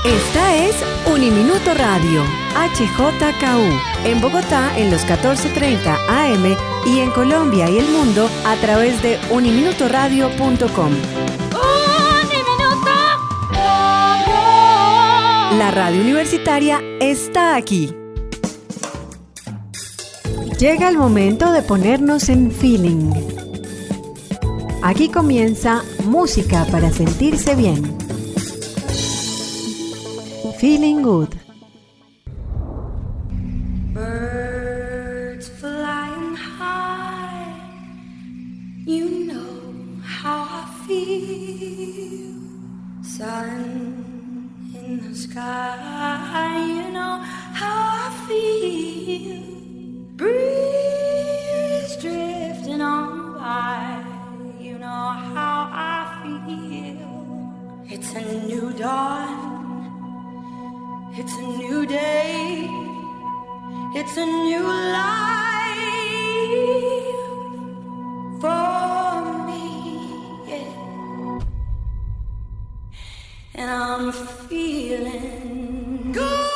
Esta es Uniminuto Radio, HJKU, en Bogotá en los 14:30 AM y en Colombia y el mundo a través de uniminutoradio.com. La radio universitaria está aquí. Llega el momento de ponernos en feeling. Aquí comienza música para sentirse bien. Feeling Good. Birds flying high, you know how I feel. Sun in the sky, you know how I feel. Breeze drifting on by, you know how I feel. It's a new dawn. It's a new day, it's a new life for me, yeah. And I'm feeling good.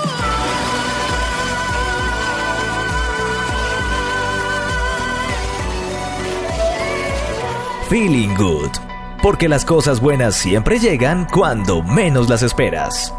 Feeling Good, porque las cosas buenas siempre llegan cuando menos las esperas.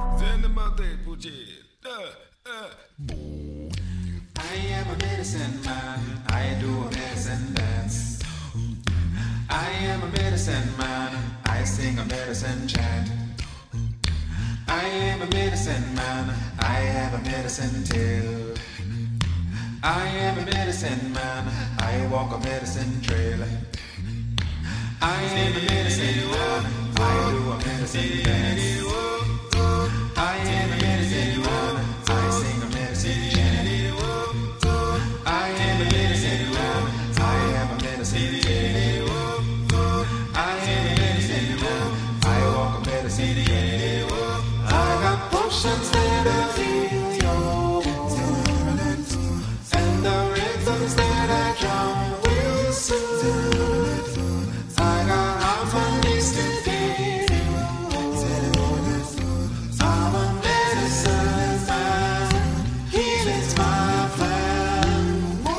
Medicine chant. I am a medicine man, I have a medicine tale. I am a medicine man, I walk a medicine trail. I am a medicine man, I do a medicine dance. I am a medicine man, I sing a medicine chant. I am a medicine man, I have a medicine tale. I am a medicine man, I walk a medicine trail. I got potions that I heal your wounds, and the rhythms that I drum will soothe. I got harmonies to give you. I'm a medicine man, healing's my plan.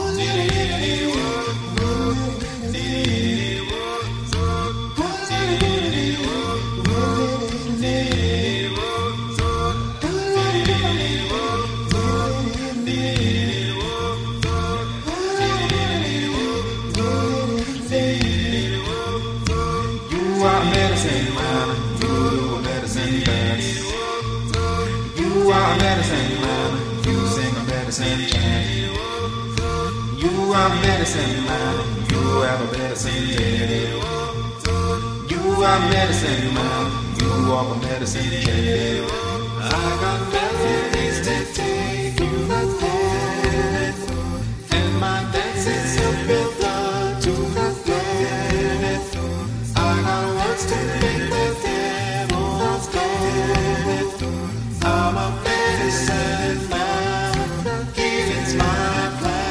You are a medicine man, you do a medicine dance. You are a medicine man, you sing a medicine chant. You are a medicine man, you have a medicine tale. You are a medicine man, you walk a medicine trail. I got melodies to take you there, and my dance is simple to the dead. I got words to make the devil's dead. I'm a medicine man, healing's my plan.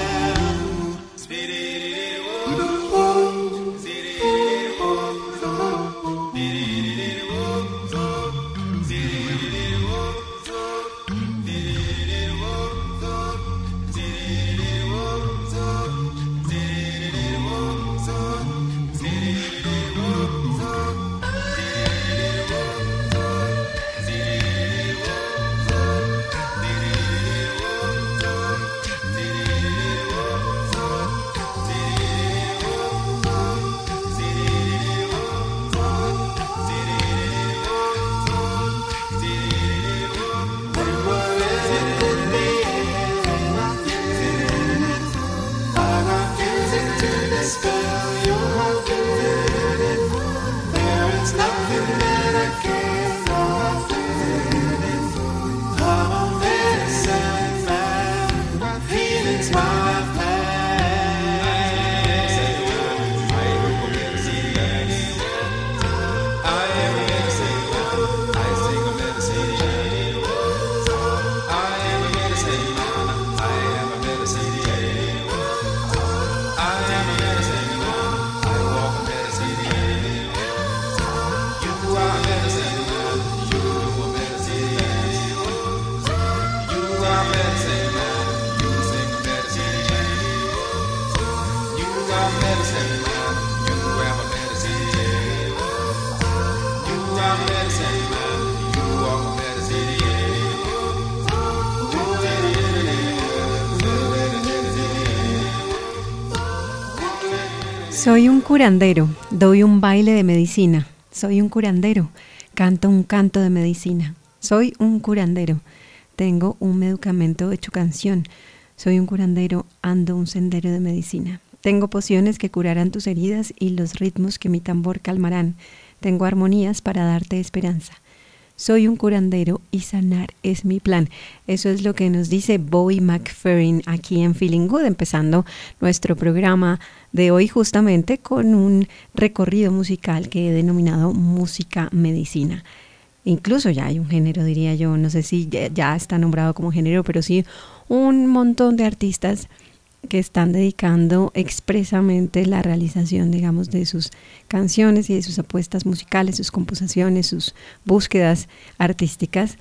Soy un curandero, doy un baile de medicina. Soy un curandero, canto un canto de medicina. Soy un curandero, tengo un medicamento hecho canción. Soy un curandero, ando un sendero de medicina. Tengo pociones que curarán tus heridas y los ritmos que mi tambor calmarán. Tengo armonías para darte esperanza. Soy un curandero y sanar es mi plan. Eso es lo que nos dice Bobby McFerrin aquí en Feeling Good, empezando nuestro programa de hoy justamente con un recorrido musical que he denominado música medicina. Incluso ya hay un género, diría yo, no sé si ya está nombrado como género, pero sí un montón de artistas que están dedicando expresamente la realización, digamos, de sus canciones y de sus apuestas musicales, sus composiciones, sus búsquedas artísticas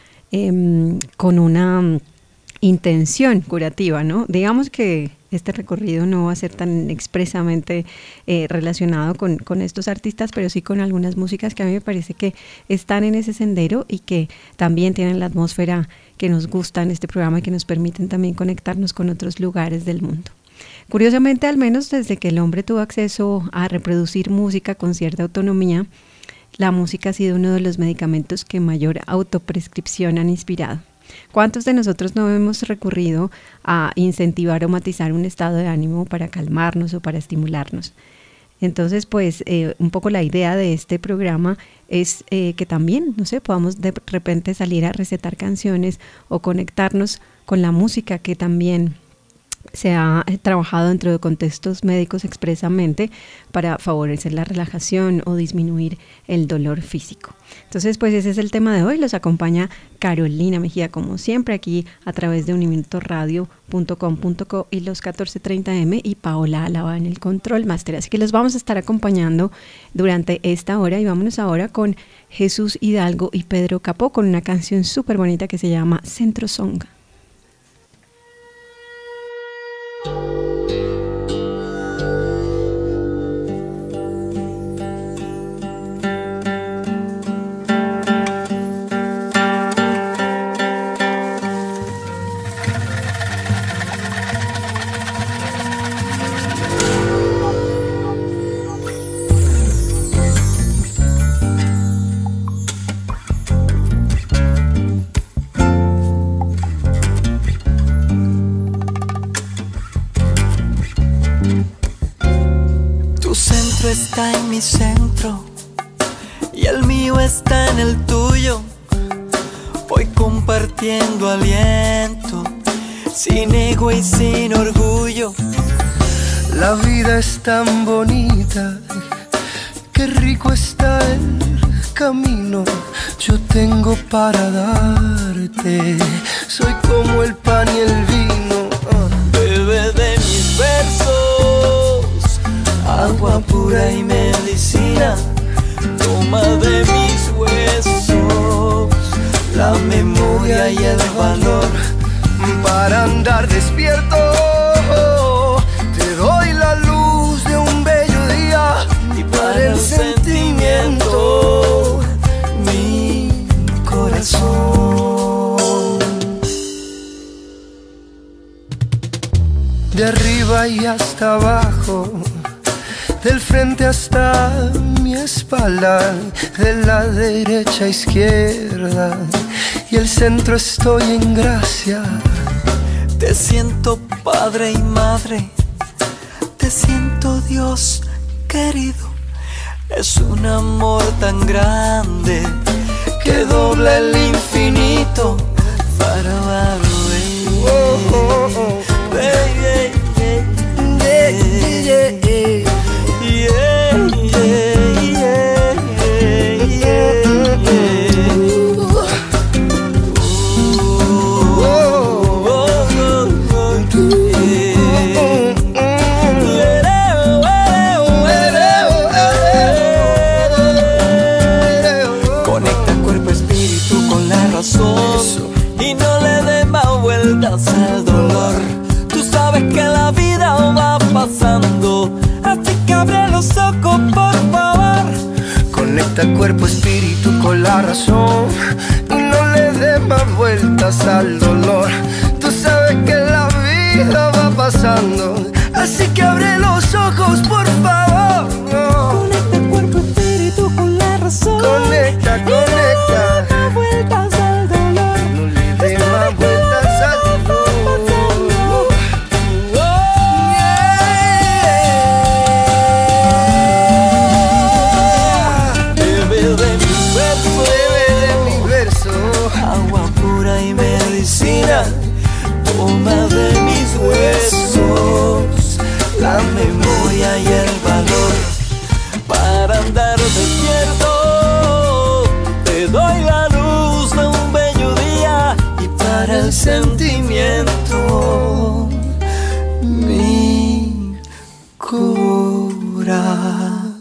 con una intención curativa, ¿no? Digamos que este recorrido no va a ser tan expresamente relacionado con estos artistas, pero sí con algunas músicas que a mí me parece que están en ese sendero y que también tienen la atmósfera que nos gusta en este programa y que nos permiten también conectarnos con otros lugares del mundo. Curiosamente, al menos desde que el hombre tuvo acceso a reproducir música con cierta autonomía, la música ha sido uno de los medicamentos que mayor autoprescripción han inspirado. ¿Cuántos de nosotros no hemos recurrido a incentivar o matizar un estado de ánimo para calmarnos o para estimularnos? Entonces, pues, un poco la idea de este programa es que también, no sé, podamos de repente salir a recetar canciones o conectarnos con la música que también se ha trabajado dentro de contextos médicos expresamente para favorecer la relajación o disminuir el dolor físico. Entonces, pues ese es el tema de hoy. Los acompaña Carolina Mejía, como siempre, aquí a través de uniminutoradio.com.co y los 1430M, y Paola Álava en el Control Master. Así que los vamos a estar acompañando durante esta hora, y vámonos ahora con Jesús Hidalgo y Pedro Capó con una canción súper bonita que se llama Centro Song. Está en mi centro y el mío está en el tuyo. Voy compartiendo aliento, sin ego y sin orgullo. La vida es tan bonita, qué rico está el camino. Yo tengo para darte, soy como el pan y el vino. Bebe de mis versos, agua pura y medicina. Toma de mis huesos la memoria y el valor para andar despierto. Te doy la luz de un bello día y para el sentimiento mi corazón. De arriba y hasta abajo, del frente hasta mi espalda, de la derecha a izquierda y el centro estoy en gracia. Te siento padre y madre, te siento Dios querido. Es un amor tan grande que dobla el infinito. Conecta cuerpo, espíritu con la razón y no le dé más vueltas al dolor. Tú sabes que la vida va pasando, así que abre los ojos, por favor. Conecta cuerpo, espíritu con la razón y no le dé más vueltas al dolor. Tú sabes que la vida va pasando, así que abre los ojos, por favor. agua pura y medicina, toma de mis huesos la memoria y el valor para andar despierto. Te doy la luz de un bello día y para el sentimiento mi corazón.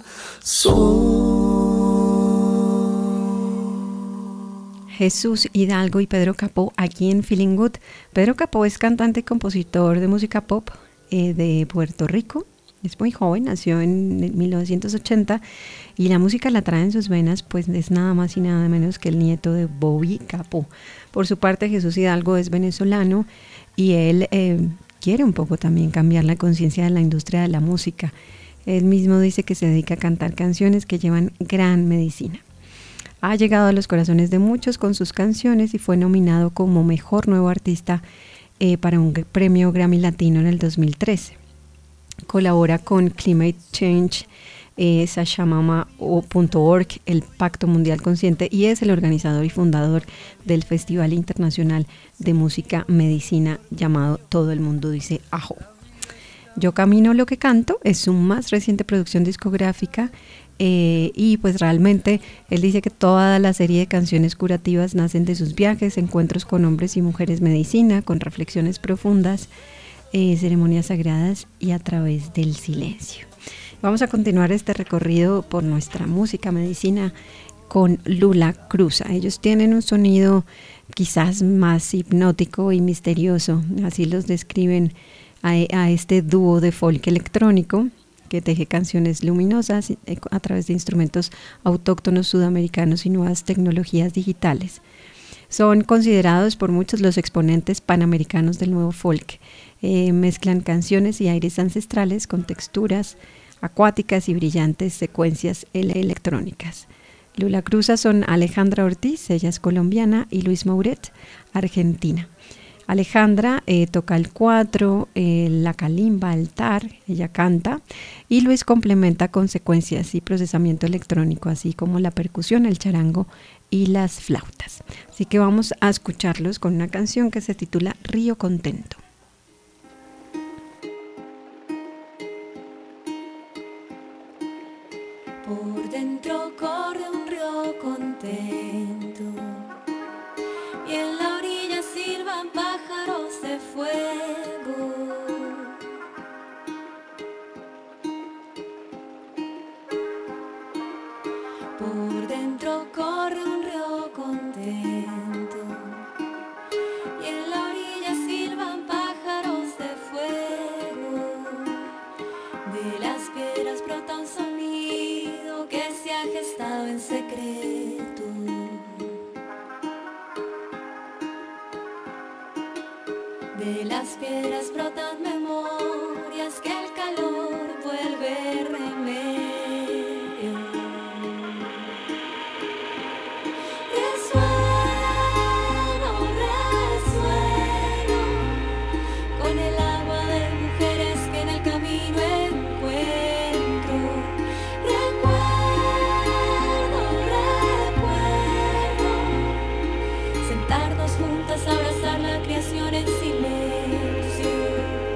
Jesús Hidalgo y Pedro Capó aquí en Feeling Good. Pedro Capó es cantante y compositor de música pop de Puerto Rico. Es muy joven, nació en 1980 y la música la trae en sus venas, pues es nada más y nada menos que el nieto de Bobby Capó. Por su parte, Jesús Hidalgo es venezolano y él quiere un poco también cambiar la conciencia de la industria de la música. Él mismo dice que se dedica a cantar canciones que llevan gran medicina. Ha llegado a los corazones de muchos con sus canciones y fue nominado como Mejor Nuevo Artista para un premio Grammy Latino en el 2013. Colabora con Climate Change, Sashamama.org, el Pacto Mundial Consciente, y es el organizador y fundador del Festival Internacional de Música Medicina llamado Todo el Mundo Dice Ajo. Yo Camino lo que canto es su más reciente producción discográfica. Y pues realmente él dice que toda la serie de canciones curativas nacen de sus viajes, encuentros con hombres y mujeres medicina, con reflexiones profundas, ceremonias sagradas y a través del silencio. Vamos a continuar este recorrido por nuestra música medicina con Lula Cruza. Ellos tienen un sonido quizás más hipnótico y misterioso, así los describen a este dúo de folk electrónico que teje canciones luminosas a través de instrumentos autóctonos sudamericanos y nuevas tecnologías digitales. Son considerados por muchos los exponentes panamericanos del nuevo folk. Mezclan canciones y aires ancestrales con texturas acuáticas y brillantes secuencias electrónicas. Lula Cruza son Alejandra Ortiz, ella es colombiana, y Luis Mouret, argentina. Alejandra toca el cuatro, la calimba, el tar, ella canta, y Luis complementa con secuencias y procesamiento electrónico, así como la percusión, el charango y las flautas. Así que vamos a escucharlos con una canción que se titula Río Contento. Por dentro corre un río contento y en la orilla silban pájaros de fuego. Por dentro corre un río contento y en la orilla silban pájaros de fuego. De las piedras brota un sonido que se ha gestado en secreto. De las piedras brotan memorias que el calor vuelve remedio. Resueno, resueno con el agua de mujeres que en el camino encuentro. Recuerdo, recuerdo sentarnos juntas a abrazar la creación en silencio.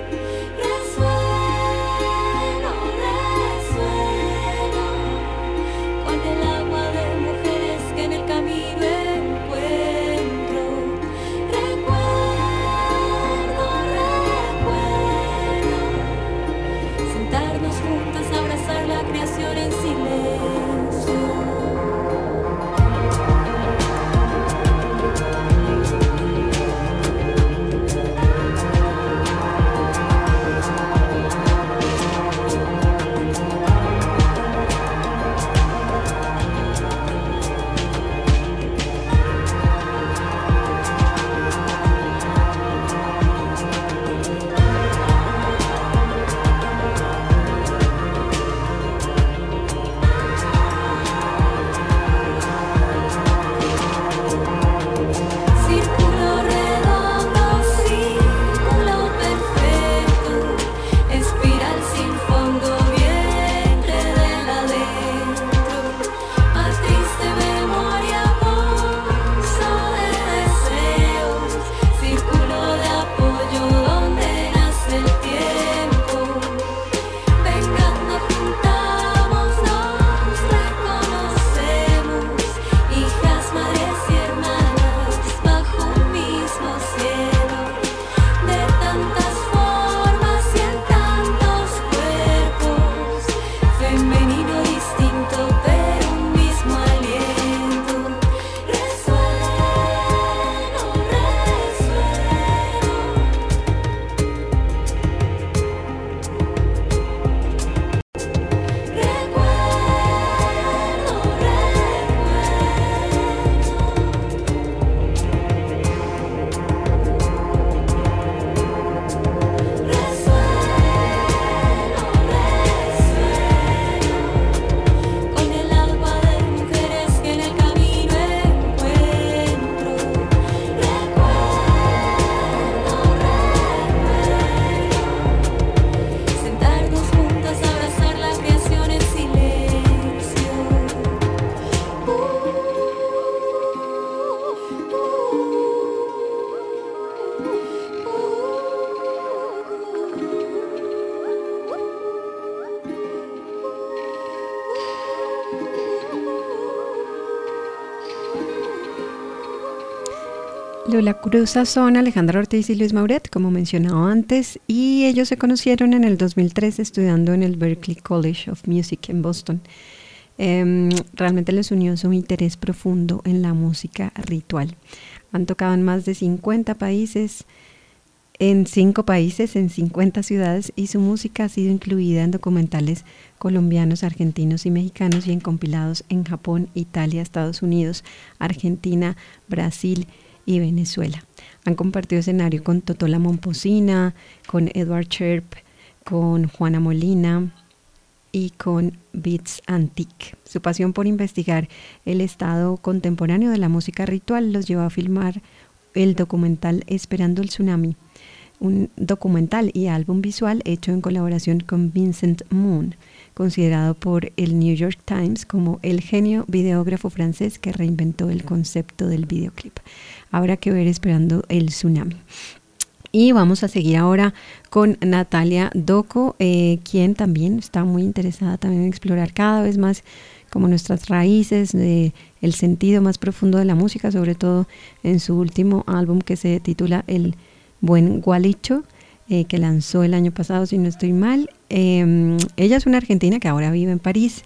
Lula Cruza son Alejandra Ortiz y Luis Mauret, como mencionaba antes, y ellos se conocieron en el 2003 estudiando en el Berklee College of Music en Boston. Realmente les unió su interés profundo en la música ritual. Han tocado en más de 50 países, en 5 países, en 50 ciudades, y su música ha sido incluida en documentales colombianos, argentinos y mexicanos y en compilados en Japón, Italia, Estados Unidos, Argentina, Brasil y Venezuela. Han compartido escenario con Totola Momposina, con Edward Sharp, con Juana Molina y con Beats Antique. Su pasión por investigar el estado contemporáneo de la música ritual los llevó a filmar el documental Esperando el Tsunami, un documental y álbum visual hecho en colaboración con Vincent Moon, considerado por el New York Times como el genio videógrafo francés que reinventó el concepto del videoclip. Habrá que ver Esperando el Tsunami. Y vamos a seguir ahora con Natalia Doco, quien también está muy interesada también en explorar cada vez más como nuestras raíces, el sentido más profundo de la música, sobre todo en su último álbum que se titula El Buen Gualicho, que lanzó el año pasado, si no estoy mal. Ella es una argentina que ahora vive en París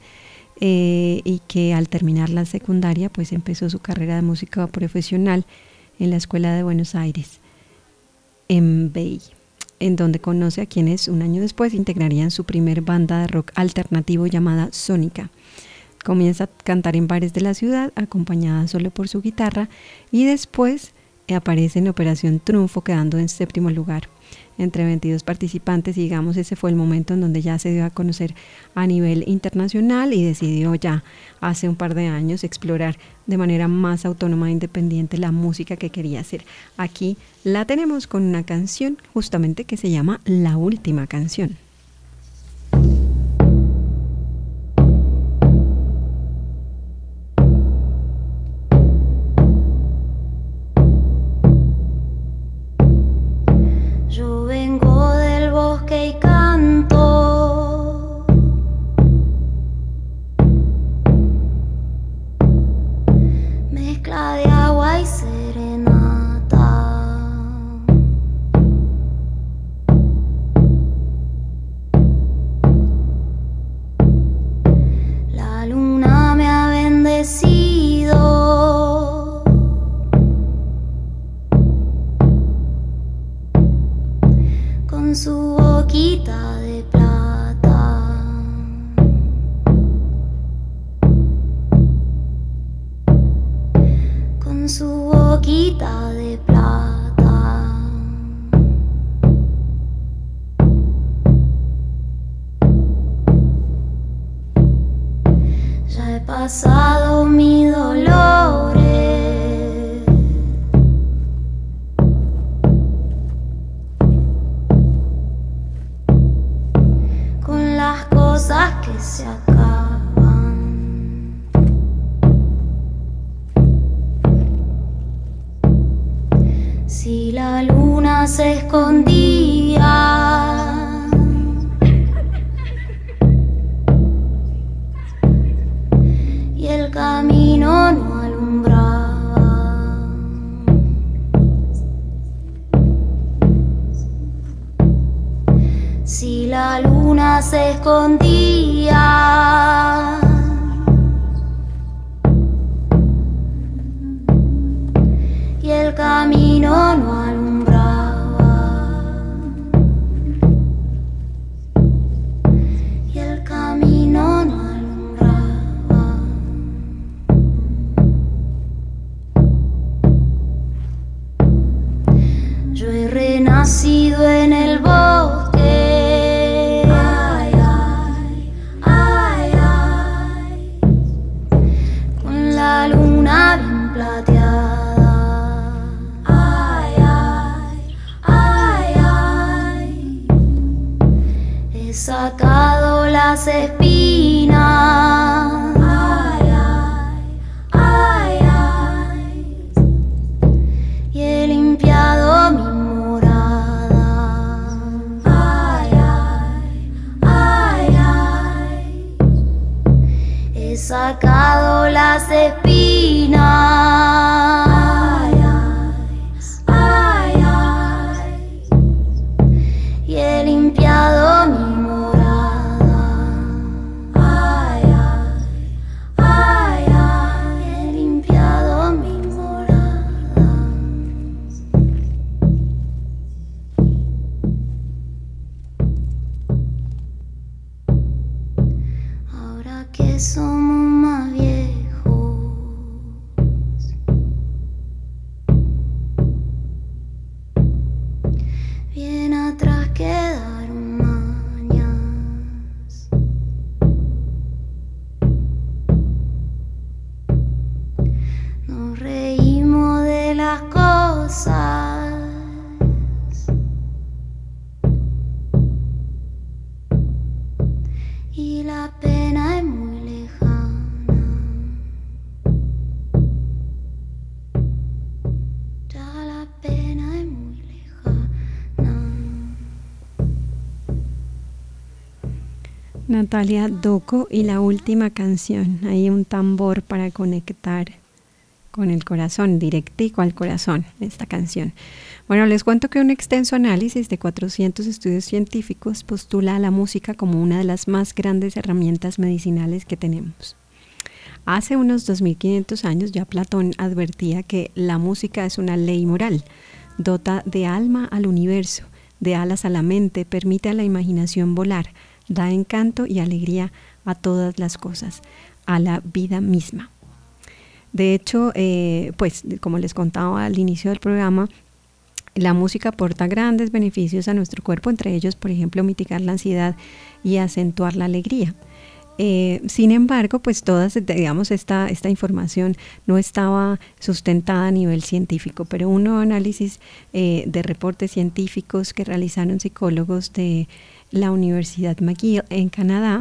y que al terminar la secundaria pues empezó su carrera de música profesional en la Escuela de Buenos Aires, en Bay, en donde conoce a quienes un año después integrarían su primer banda de rock alternativo llamada Sónica. Comienza a cantar en bares de la ciudad, acompañada solo por su guitarra, y después aparece en Operación Triunfo, quedando en 7º lugar entre 22 participantes, y digamos ese fue el momento en donde ya se dio a conocer a nivel internacional y decidió ya hace un par de años explorar de manera más autónoma e independiente la música que quería hacer. Aquí la tenemos con una canción justamente que se llama La Última Canción. Yo vengo del bosque y canto, mezcla de agua y serenata. La luna me ha bendecido con su boquita de plata. Con su boquita de plata. Ya he pasado mis dolores, con las cosas que se acaban. Si la luna se escondía y el camino no alumbraba, si la luna se escondía y el camino no alumbraba, y el camino no alumbraba. Yo he renacido en el bosque, ay, ay, ay, ay, con la luna bien plateada, ay, ay, ay, ay. He sacado las espinas, ay, ay, ay, ay, y he limpiado mi morada, ay, ay, ay, ay. He sacado las espinas, ay, ay, las cosas. Y la pena es muy lejana. Ya la pena es muy lejana. Natalia Doco y la última canción. Hay un tambor para conectar con el corazón, directico al corazón, esta canción. Bueno, les cuento que un extenso análisis de 400 estudios científicos postula a la música como una de las más grandes herramientas medicinales que tenemos. Hace unos 2500 años ya Platón advertía que la música es una ley moral, dota de alma al universo, de alas a la mente, permite a la imaginación volar, da encanto y alegría a todas las cosas, a la vida misma. De hecho, pues como les contaba al inicio del programa, la música aporta grandes beneficios a nuestro cuerpo, entre ellos, por ejemplo, mitigar la ansiedad y acentuar la alegría. Sin embargo, pues digamos, esta información no estaba sustentada a nivel científico, pero un nuevo análisis de reportes científicos que realizaron psicólogos de la Universidad McGill en Canadá,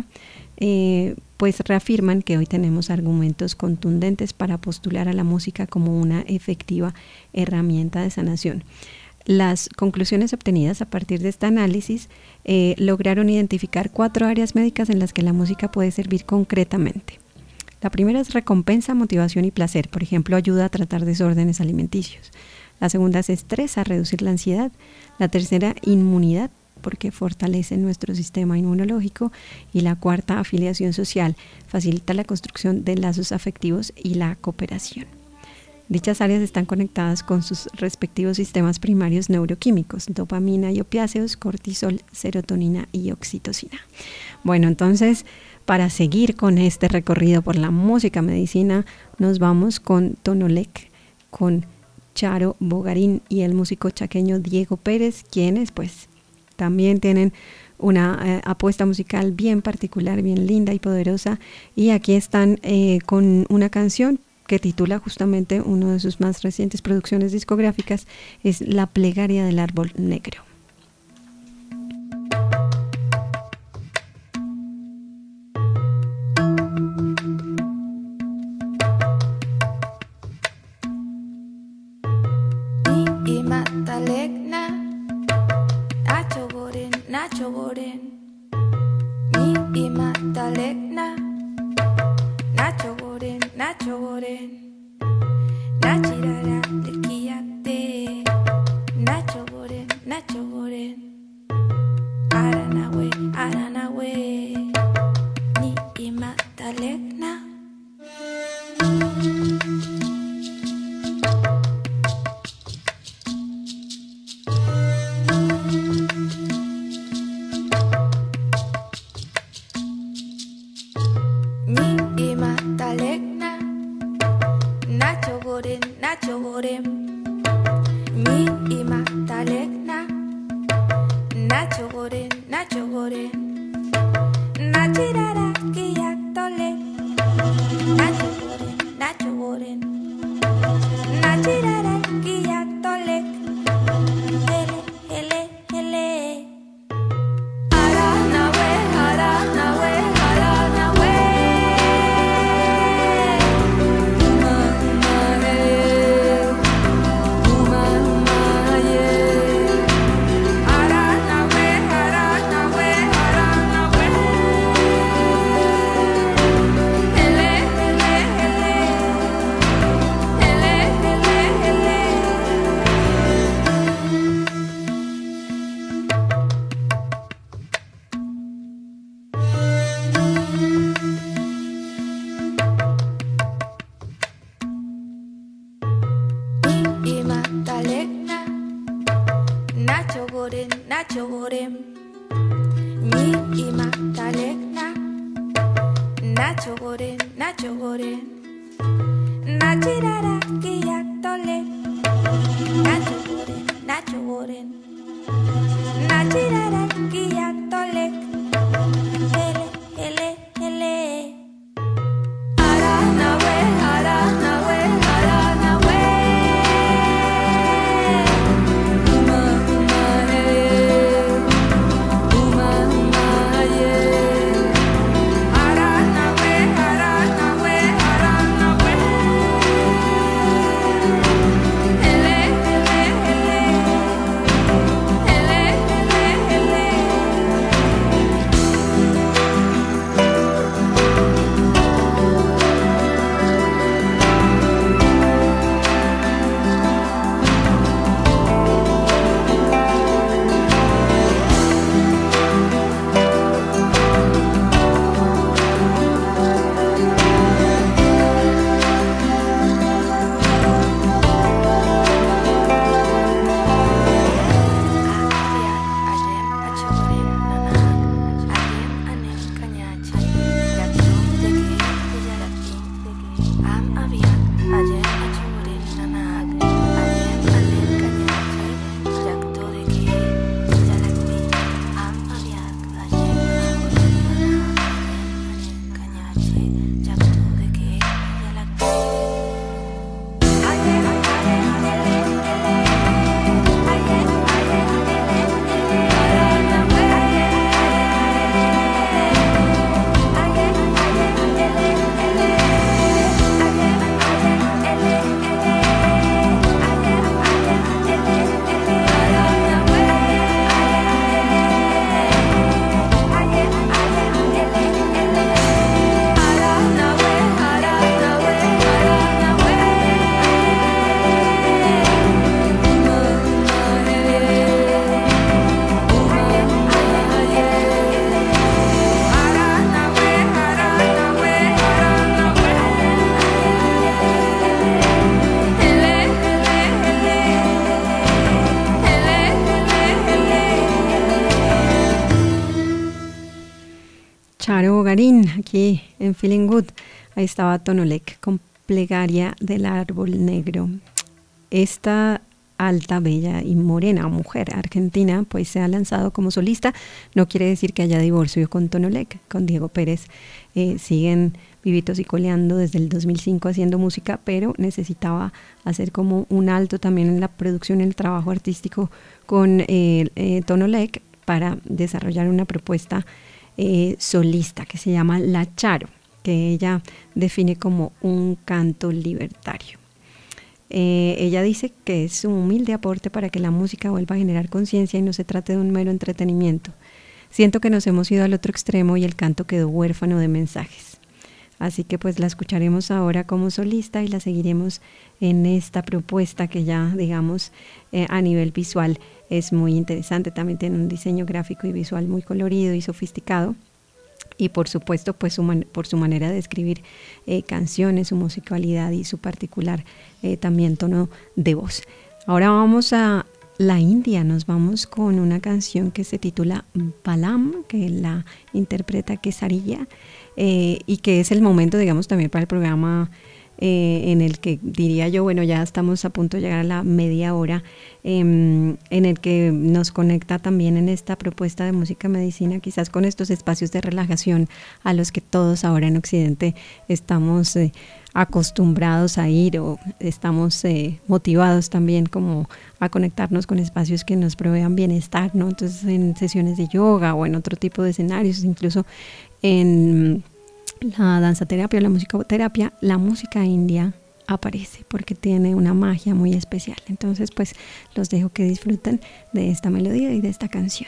pues reafirman que hoy tenemos argumentos contundentes para postular a la música como una efectiva herramienta de sanación. Las conclusiones obtenidas a partir de este análisis lograron identificar 4 áreas médicas en las que la música puede servir concretamente. La primera es recompensa, motivación y placer, por ejemplo, ayuda a tratar desórdenes alimenticios. La segunda es estrés, a reducir la ansiedad. La tercera, inmunidad, porque fortalece nuestro sistema inmunológico. Y la cuarta, afiliación social, facilita la construcción de lazos afectivos y la cooperación. Dichas áreas están conectadas con sus respectivos sistemas primarios neuroquímicos, dopamina y opiáceos, cortisol, serotonina y oxitocina. Bueno, entonces, para seguir con este recorrido por la música medicina, nos vamos con Tonolec, con Charo Bogarín y el músico chaqueño Diego Pérez, quienes pues también tienen una apuesta musical bien particular, bien linda y poderosa. Y aquí están con una canción que titula justamente una de sus más recientes producciones discográficas, es La Plegaria del Árbol Negro. Y Matalegna, Nacho Boren, Nacho Boren. Y Matalegna, Nacho Boren, Nacho Boren. Nachirara, Lequiate, Nacho Boren, Nacho Boren. Aranahue, Aranahue. Ni Matalegna. Nacho Borem, mi y Magdalena. Nacho Borem, Nacho Borem. Nachirara Kiyatole. Nacho Borem, Nacho Borem. Nachirara Kiyatole. Hele, hele, hele. Aranawe, Aranawe, Aranawe. Nacho Borem, mi y Magdalena. Nacho Borem, Nacho Borem. Nachirara Kiyatole. Nacho Borem, Nacho Borem. Nachirara Kiyatole. Hele, hele, hele. Aranawe, Aranawe, Aranawe. Marín, aquí en Feeling Good. Ahí estaba Tonolek con Plegaria del Árbol Negro. Esta alta, bella y morena mujer argentina pues se ha lanzado como solista. No quiere decir que haya divorcio con Tonolek, con Diego Pérez. Siguen vivitos y coleando desde el 2005 haciendo música, pero necesitaba hacer como un alto también en la producción, en el trabajo artístico con Tonolek para desarrollar una propuesta solista que se llama La Charo, que ella define como un canto libertario. Ella dice que es un humilde aporte para que la música vuelva a generar conciencia y no se trate de un mero entretenimiento. Siento que nos hemos ido al otro extremo y el canto quedó huérfano de mensajes. Así que pues la escucharemos ahora como solista y la seguiremos en esta propuesta que ya digamos a nivel visual es muy interesante. También tiene un diseño gráfico y visual muy colorido y sofisticado. Y por supuesto pues por su manera de escribir canciones, su musicalidad y su particular también tono de voz. Ahora vamos a la India, nos vamos con una canción que se titula Balam, que la interpreta Kesariya, y que es el momento digamos también para el programa en el que diría yo, bueno, ya estamos a punto de llegar a la media hora, en el que nos conecta también en esta propuesta de música medicina, quizás con estos espacios de relajación a los que todos ahora en Occidente estamos acostumbrados a ir, o estamos motivados también como a conectarnos con espacios que nos provean bienestar, ¿no? Entonces en sesiones de yoga o en otro tipo de escenarios, incluso en la danzaterapia o la musicoterapia, la música india aparece porque tiene una magia muy especial. Entonces pues los dejo que disfruten de esta melodía y de esta canción.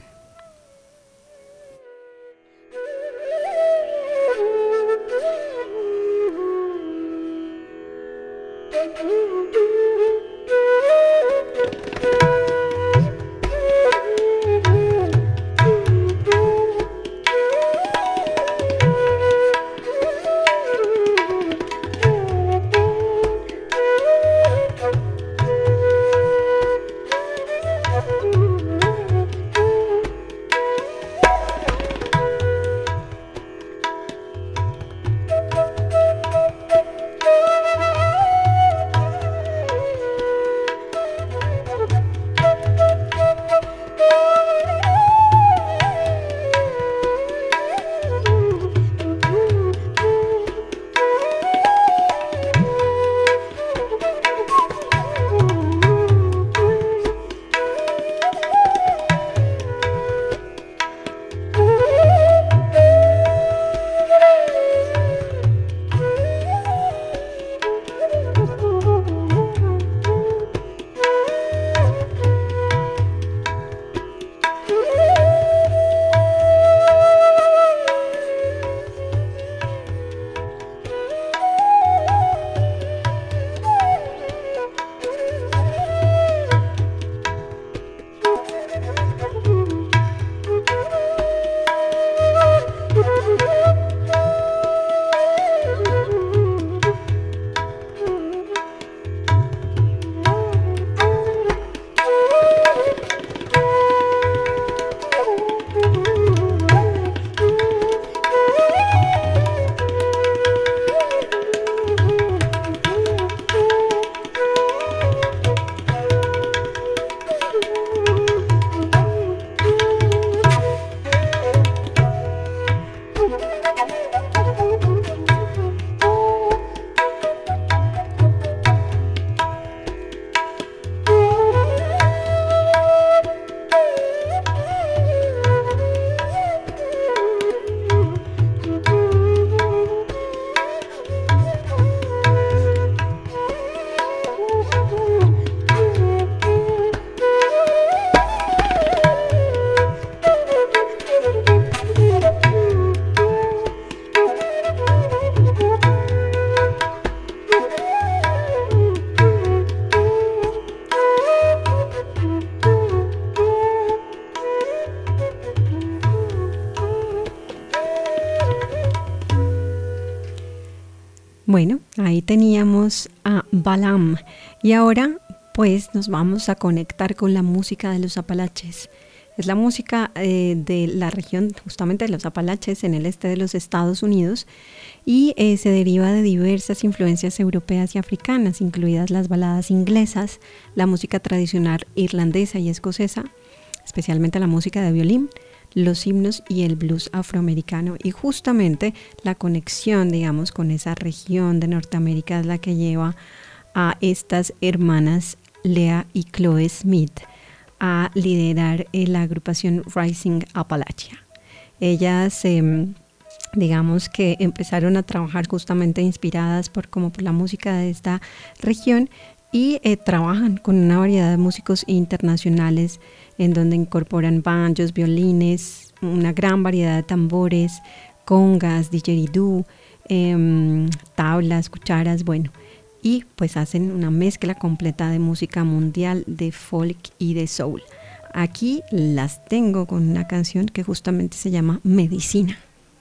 Bueno, ahí teníamos a Balam y ahora pues nos vamos a conectar con la música de los Apalaches. Es la música de la región justamente de los Apalaches en el este de los Estados Unidos y se deriva de diversas influencias europeas y africanas, incluidas las baladas inglesas, la música tradicional irlandesa y escocesa, especialmente la música de violín, los himnos y el blues afroamericano. Y justamente la conexión, digamos, con esa región de Norteamérica es la que lleva a estas hermanas Lea y Chloe Smith a liderar la agrupación Rising Appalachia. Ellas, digamos que empezaron a trabajar justamente inspiradas por la música de esta región y trabajan con una variedad de músicos internacionales en donde incorporan banjos, violines, una gran variedad de tambores, congas, didgeridoo, tablas, cucharas, bueno, y pues hacen una mezcla completa de música mundial, de folk y de soul. Aquí las tengo con una canción que justamente se llama Medicina.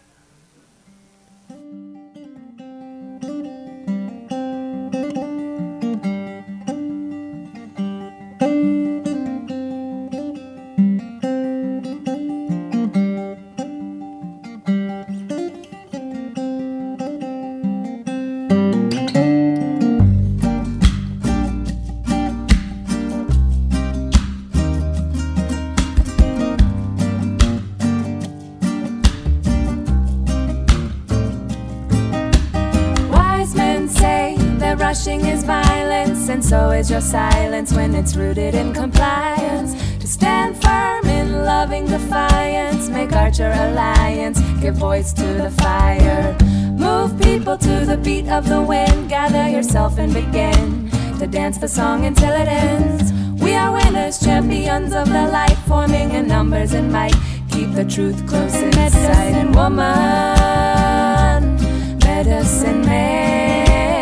Rushing is violence, and so is your silence when it's rooted in compliance. To stand firm in loving defiance, make Archer alliance, give voice to the fire. Move people to the beat of the wind, gather yourself and begin to dance the song until it ends. We are winners, champions of the light, forming in numbers and might. Keep the truth close in sight. And woman, medicine man,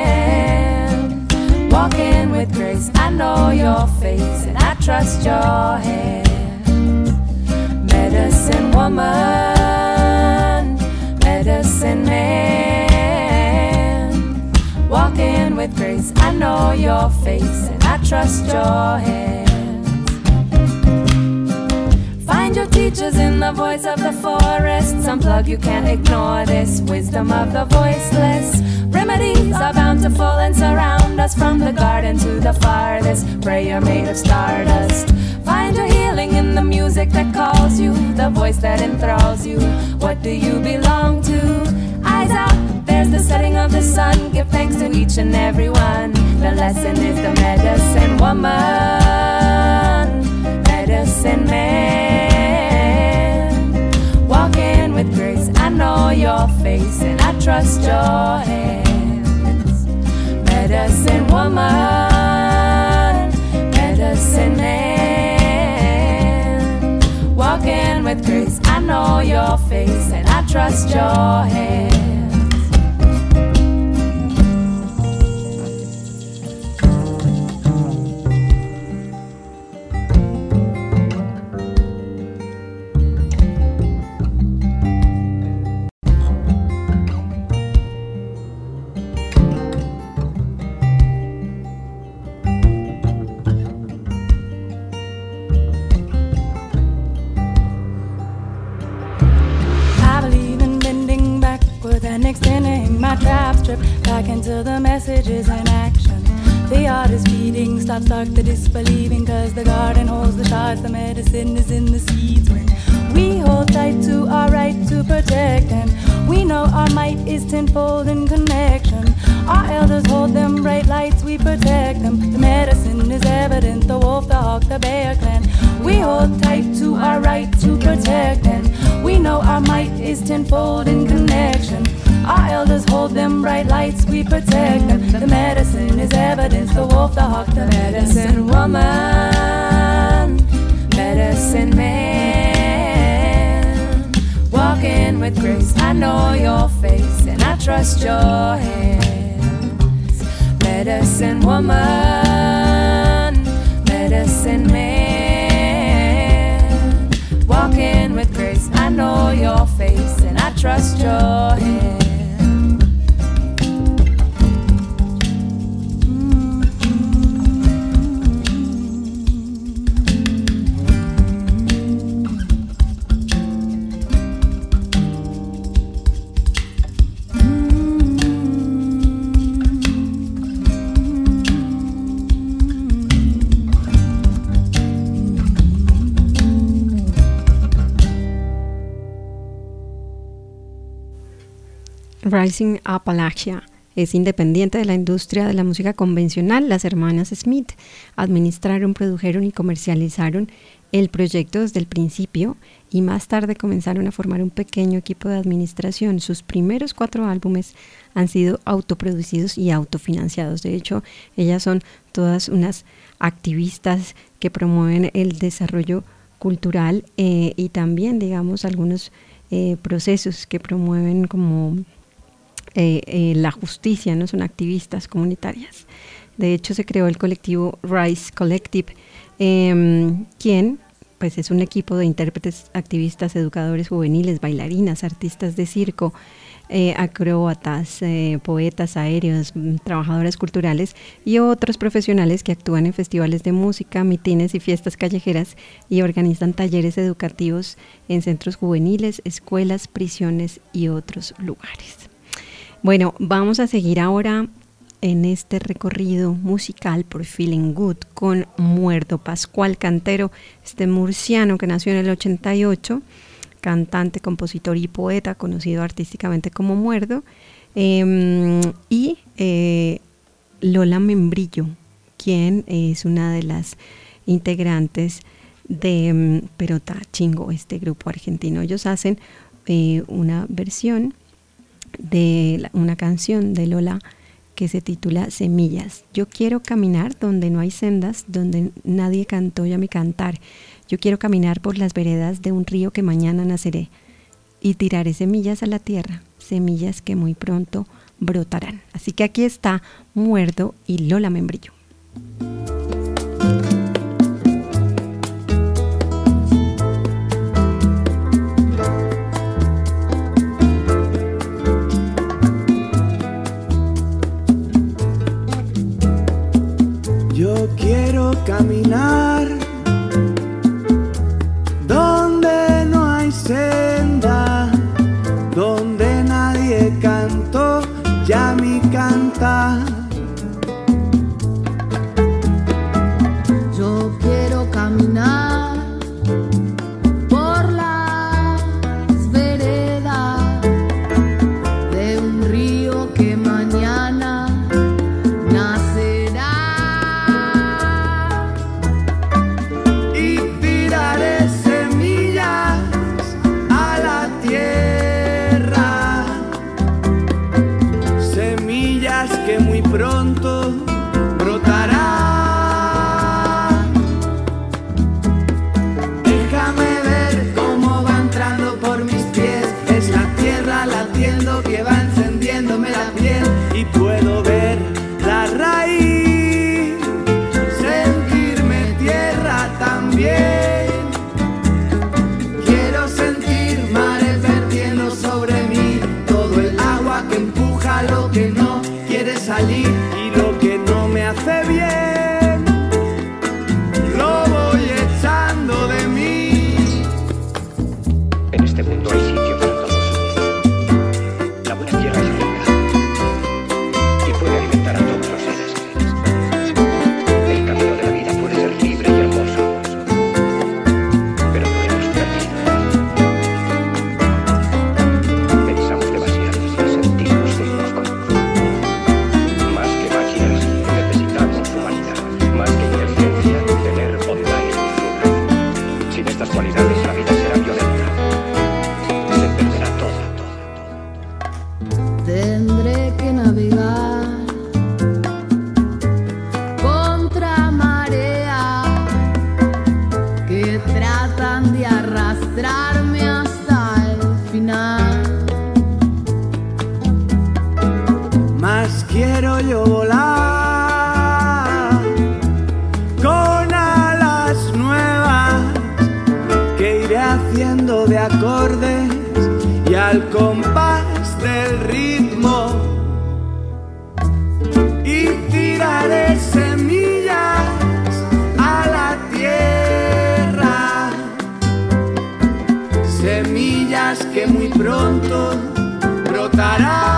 walking with grace. I know your face and I trust your hand. Medicine woman, medicine man, walking with grace. I know your face and I trust your hands. Find your teachers in the voice of the forests. Unplug, you can't ignore this wisdom of the voiceless. Remedies are bountiful and surround us, from the garden to the farthest. Prayer made of stardust. Find your healing in the music that calls you, the voice that enthralls you. What do you belong to? Eyes out, there's the setting of the sun. Give thanks to each and every one. The lesson is the medicine woman, medicine man, walking with grace. I know your face and I trust your hands. Medicine woman, medicine man, walking with grace. I know your face and I trust your hands. Extending my trap strip back into the messages in action. The art is feeding, stop the disbelieving, cause the garden holds the shards, the medicine is in the seeds. When we hold tight to our right to protect, and we know our might is tenfold in connection. Our elders hold them bright lights, we protect them. The medicine is evident, the wolf, the hawk, the bear clan. We hold tight to our right to protect, and we know our might is tenfold in connection. Our elders hold them bright lights, we protect them. The medicine is evidence, the wolf, the hawk, the medicine woman, medicine man, walking with grace. I know your face and I trust your hands. Medicine woman, medicine man, walking with grace. I know your face and I trust your hands. Rising Appalachia. Es independiente de la industria de la música convencional. Las hermanas Smith administraron, produjeron y comercializaron el proyecto desde el principio y más tarde comenzaron a formar un pequeño equipo de administración. Sus primeros 4 álbumes han sido autoproducidos y autofinanciados. De hecho, ellas son todas unas activistas que promueven el desarrollo cultural y también, digamos, algunos procesos que promueven como la justicia, ¿no? Son activistas comunitarias. De hecho, se creó el colectivo Rise Collective, quien pues es un equipo de intérpretes, activistas, educadores juveniles, bailarinas, artistas de circo, acróbatas, poetas aéreos, trabajadoras culturales y otros profesionales que actúan en festivales de música, mitines y fiestas callejeras y organizan talleres educativos en centros juveniles, escuelas, prisiones y otros lugares. Bueno, vamos a seguir ahora en este recorrido musical por Feeling Good con Muerdo. Pascual Cantero, este murciano que nació en el 88, cantante, compositor y poeta, conocido artísticamente como Muerdo, y Lola Membrillo, quien es una de las integrantes de Perota Chingo, este grupo argentino. Ellos hacen una versión de una canción de Lola que se titula Semillas. Yo quiero caminar donde no hay sendas, donde nadie cantó ya mi cantar. Yo quiero caminar por las veredas de un río que mañana naceré y tiraré semillas a la tierra, semillas que muy pronto brotarán. Así que aquí está Muerdo y Lola Membrillo. Yo quiero caminar donde no hay senda, donde nadie cantó ya mi cantar. Yo quiero caminar por las veredas de un río que mañana nacerá. Que muy pronto brotará. Déjame ver cómo va entrando por mis pies. Es la tierra latiendo que va encendiéndome la piel. Y puedo ver la raíz, sentirme tierra también. Quiero sentir mares vertiendo sobre mí, todo el agua que empuja lo que no quiere salir y lo que no me hace bien lo voy echando de mí. En este mundo hay sitio para todos. La buena tierra es rica y puede alimentar a todos los seres. El camino de la vida puede ser libre y hermoso, pero no hemos perdido. Pensamos demasiado y sentimos unos con otros. Más que máquinas, necesitamos humanidad. Más que inteligencia, tener bondad y dulzura. Sin estas cualidades, la vida será violenta. Se perderá todo. Tendré que navegar contra marea que tratan de arrastrarme hasta el final. Más quiero yo volar con alas nuevas que iré haciendo de acordes y al compás del ritmo, y tiraré semillas a la tierra, semillas que muy pronto brotarán.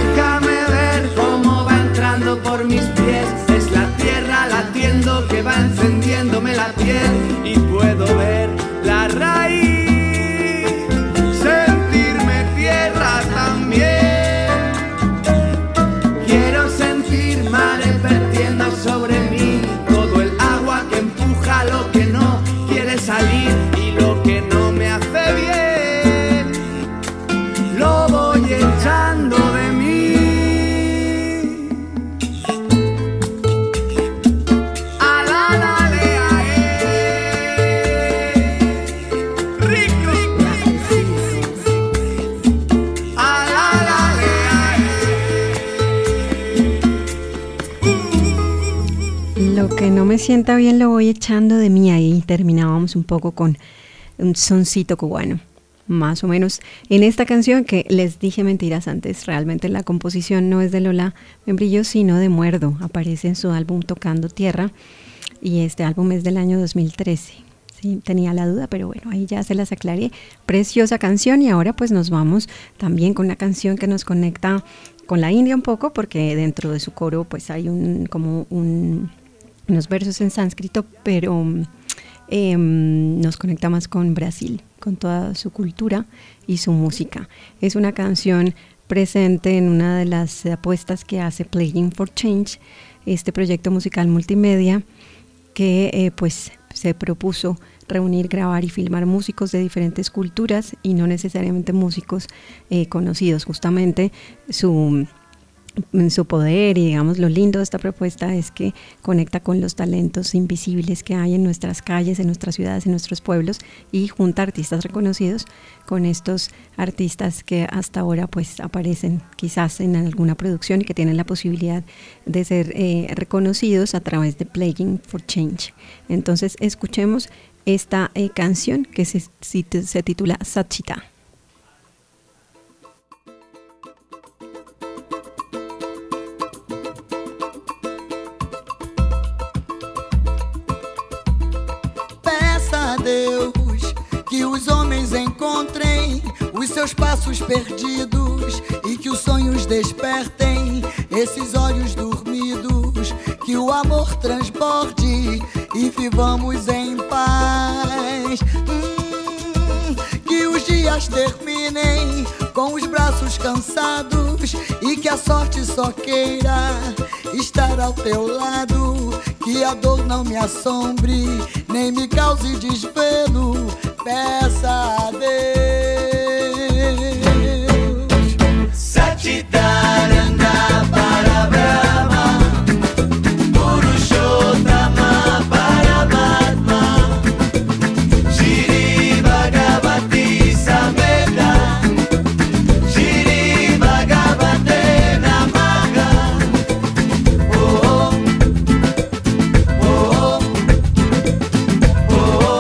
Déjame ver cómo va entrando por mis pies. Es la tierra latiendo que va encendiéndome la piel. Y puedo ver la raíz, sentirme tierra también. Quiero sentir mares vertiendo sobre mí, todo el agua que empuja lo que no quiere salir y lo que no me hace bien, lo voy echando de mí. A la la le a rico. A la la le a Lo que no me sienta bien lo voy echando de mí. Ahí terminábamos un poco con un soncito cubano, más o menos. En esta canción que les dije mentiras antes, realmente la composición no es de Lola Membrillo, sino de Muerdo. Aparece en su álbum Tocando Tierra y este álbum es del año 2013. Sí, tenía la duda, pero bueno, ahí ya se las aclaré. Preciosa canción. Y ahora pues nos vamos también con una canción que nos conecta con la India un poco, porque dentro de su coro pues hay unos versos en sánscrito, pero nos conecta más con Brasil, con toda su cultura y su música. Es una canción presente en una de las apuestas que hace Playing for Change, este proyecto musical multimedia que pues se propuso reunir, grabar y filmar músicos de diferentes culturas y no necesariamente músicos conocidos. Justamente su poder y digamos lo lindo de esta propuesta es que conecta con los talentos invisibles que hay en nuestras calles, en nuestras ciudades, en nuestros pueblos, y junta artistas reconocidos con estos artistas que hasta ahora pues aparecen quizás en alguna producción y que tienen la posibilidad de ser reconocidos a través de Playing for Change. Entonces escuchemos esta canción que se titula Sachita. Deus, que os homens encontrem os seus passos perdidos e que os sonhos despertem esses olhos dormidos, que o amor transborde e vivamos em paz. Que os dias terminem com os braços cansados e que a sorte só queira estar ao teu lado, que a dor não me assombre nem me cause desvelo. Peça a Deus. Satchitananda para Brahma, Purushottama Paramatma, Shri Bhagavati Sameda, Shri Bhagavate Namaha. Oh, oh, oh,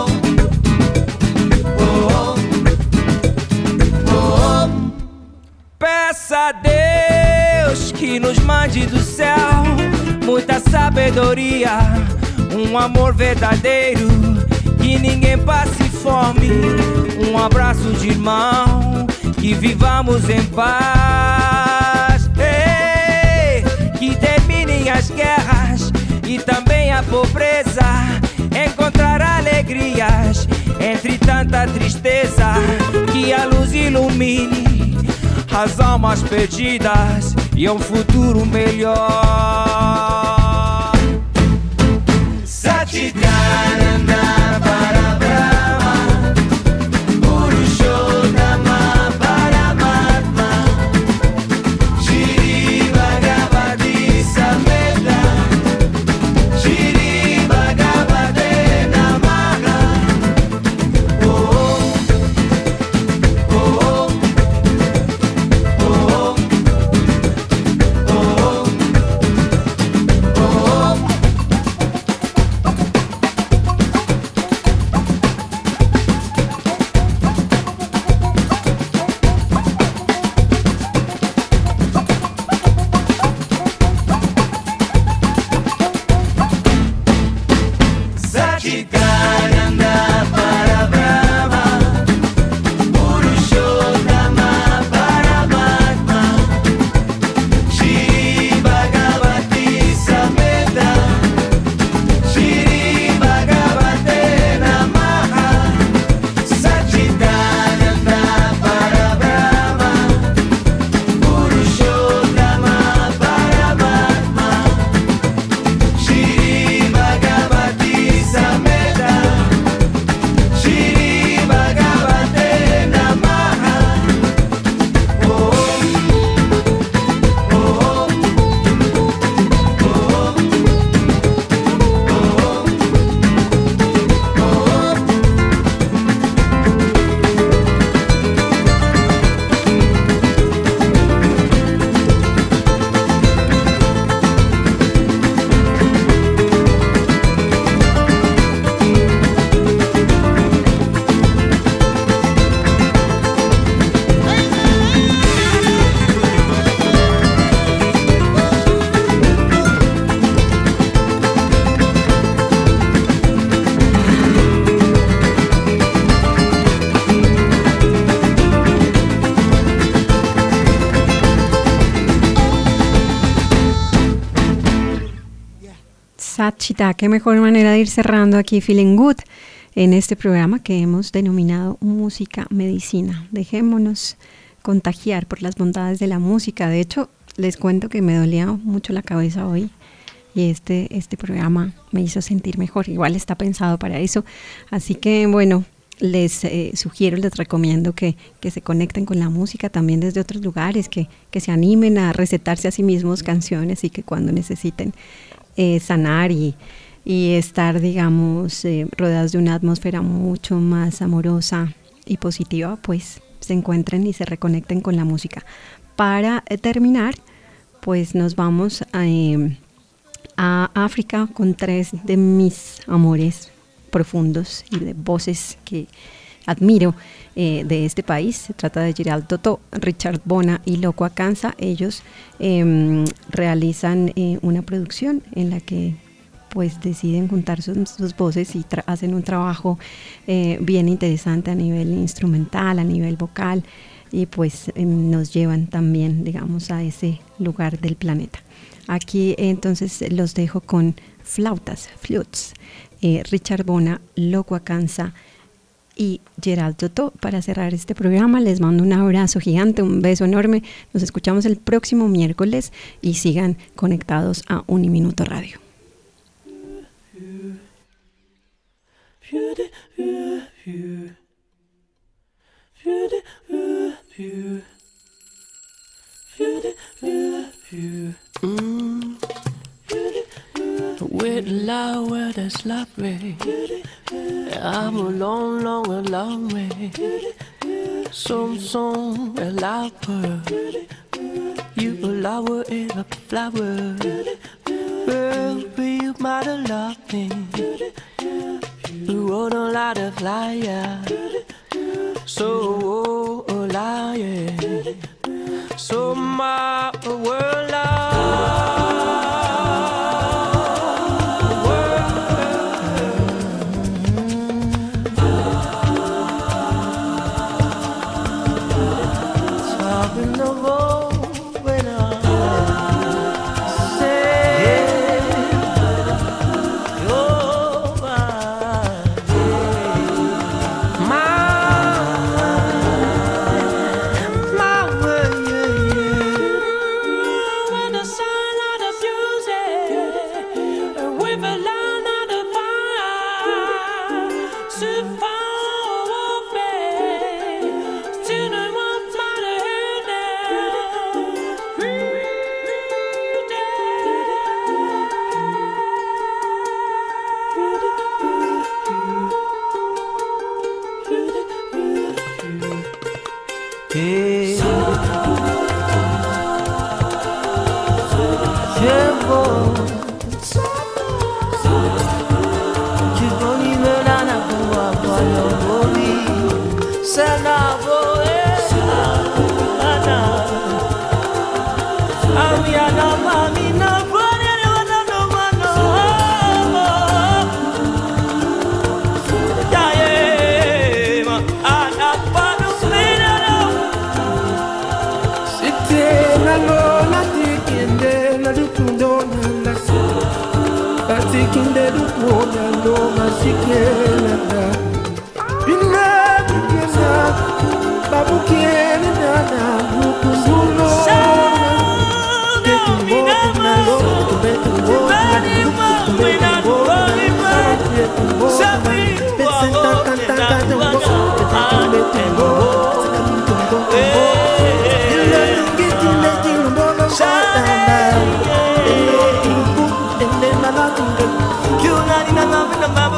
oh. Peça a Deus que nos mande do céu muita sabedoria, um amor verdadeiro, que ninguém passe fome, um abraço de irmão, que vivamos em paz. Ei, que terminem as guerras e também a pobreza, encontrar alegrias entre tanta tristeza, que a luz ilumine as almas perdidas e um futuro melhor. Satchitananda para Brahma, Purushottama Paramatma, Shri Bhagavati Sameda, Shri Bhagavate Namaha. Oh, oh, oh, oh, oh, oh. Satchita, qué mejor manera de ir cerrando aquí Feeling Good en este programa que hemos denominado Música Medicina. Dejémonos contagiar por las bondades de la música. De hecho, les cuento que me dolía mucho la cabeza hoy y este programa me hizo sentir mejor. Igual está pensado para eso. Así que bueno, les sugiero, les recomiendo que se conecten con la música también desde otros lugares, que se animen a recetarse a sí mismos canciones y que cuando necesiten sanar y estar, digamos, rodeados de una atmósfera mucho más amorosa y positiva, pues se encuentren y se reconecten con la música. Para terminar, pues nos vamos a África con 3 de mis amores profundos y de voces que admiro de este país. Se trata de Gerald Toto, Richard Bona y Loco Akansa. Ellos realizan una producción en la que pues deciden juntar sus voces y hacen un trabajo bien interesante a nivel instrumental, a nivel vocal, y pues nos llevan también, digamos, a ese lugar del planeta. Aquí entonces los dejo con flutes, Richard Bona, Loco Akansa y Gerald Toto. Para cerrar este programa les mando un abrazo gigante, un beso enorme. Nos escuchamos el próximo miércoles y sigan conectados a Uniminuto Radio. With loud word that's lovely, I'm a long way. Song, a loud word. You a lower in a flower. Girl, you might have loved me. You wrote a lot of liar. So, liar. So my world you not in a love in a